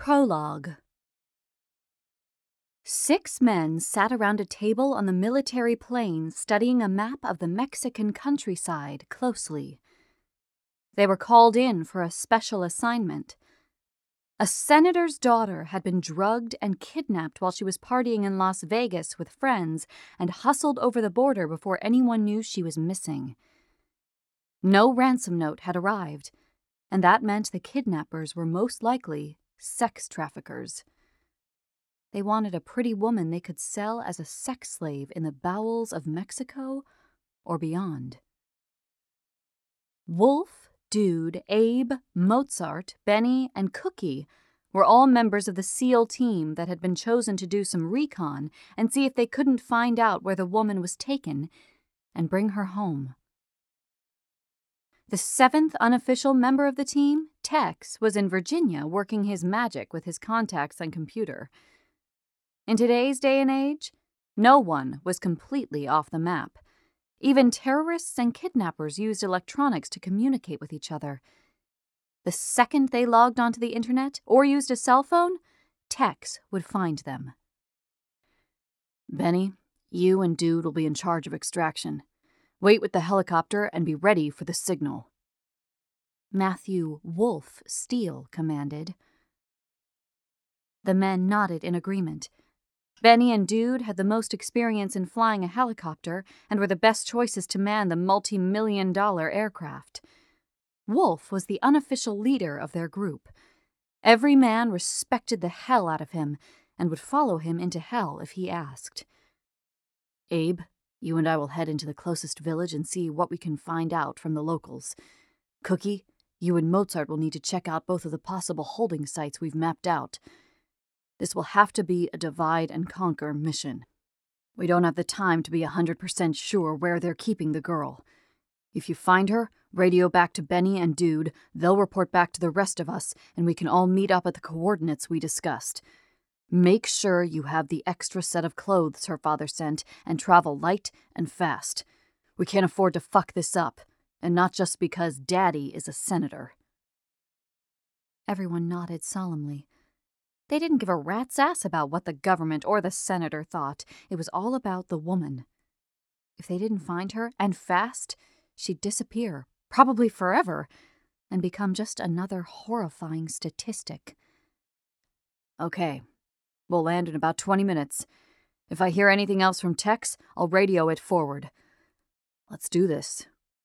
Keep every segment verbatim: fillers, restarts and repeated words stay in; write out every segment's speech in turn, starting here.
Prologue. Six men sat around a table on the military plain studying a map of the Mexican countryside closely. They were called in for a special assignment. A senator's daughter had been drugged and kidnapped while she was partying in Las Vegas with friends and hustled over the border before anyone knew she was missing. No ransom note had arrived, and that meant the kidnappers were most likely sex traffickers. They wanted a pretty woman they could sell as a sex slave in the bowels of Mexico or beyond. Wolf, Dude, Abe, Mozart, Benny, and Cookie were all members of the SEAL team that had been chosen to do some recon and see if they couldn't find out where the woman was taken and bring her home. The seventh unofficial member of the team, Tex, was in Virginia working his magic with his contacts and computer. In today's day and age, no one was completely off the map. Even terrorists and kidnappers used electronics to communicate with each other. The second they logged onto the internet or used a cell phone, Tex would find them. Benny, you and Dude will be in charge of extraction. Wait with the helicopter and be ready for the signal. Matthew Wolf Steele commanded. The men nodded in agreement. Benny and Dude had the most experience in flying a helicopter and were the best choices to man the multi-million dollar aircraft. Wolf was the unofficial leader of their group. Every man respected the hell out of him and would follow him into hell if he asked. Abe, you and I will head into the closest village and see what we can find out from the locals. Cookie, you and Mozart will need to check out both of the possible holding sites we've mapped out. This will have to be a divide-and-conquer mission. We don't have the time to be one hundred percent sure where they're keeping the girl. If you find her, radio back to Benny and Dude, they'll report back to the rest of us, and we can all meet up at the coordinates we discussed. Make sure you have the extra set of clothes her father sent, and travel light and fast. We can't afford to fuck this up, and not just because Daddy is a senator. Everyone nodded solemnly. They didn't give a rat's ass about what the government or the senator thought. It was all about the woman. If they didn't find her, and fast, she'd disappear, probably forever, and become just another horrifying statistic. Okay, we'll land in about twenty minutes. If I hear anything else from Tex, I'll radio it forward. Let's do this.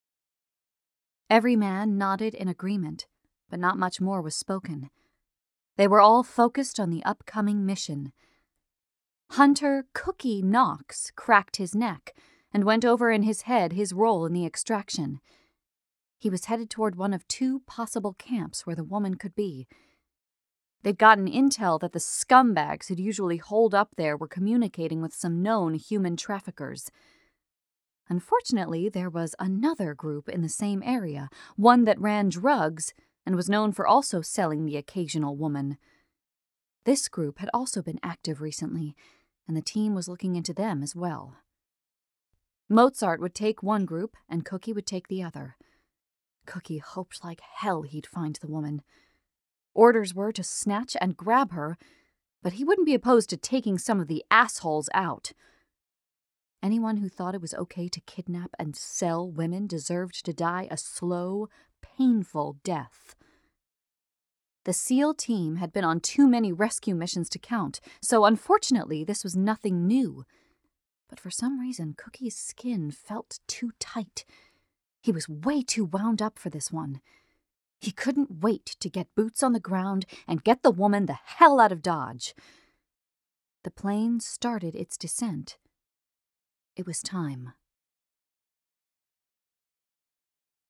Every man nodded in agreement, but not much more was spoken. They were all focused on the upcoming mission. Hunter Cookie Knox cracked his neck and went over in his head his role in the extraction. He was headed toward one of two possible camps where the woman could be. They'd gotten intel that the scumbags who'd usually holed up there were communicating with some known human traffickers. Unfortunately, there was another group in the same area, one that ran drugs and was known for also selling the occasional woman. This group had also been active recently, and the team was looking into them as well. Mozart would take one group, and Cookie would take the other. Cookie hoped like hell he'd find the woman. Orders were to snatch and grab her, but he wouldn't be opposed to taking some of the assholes out. Anyone who thought it was okay to kidnap and sell women deserved to die a slow, painful death. The SEAL team had been on too many rescue missions to count, so unfortunately this was nothing new. But for some reason, Cookie's skin felt too tight. He was way too wound up for this one. He couldn't wait to get boots on the ground and get the woman the hell out of Dodge. The plane started its descent. It was time.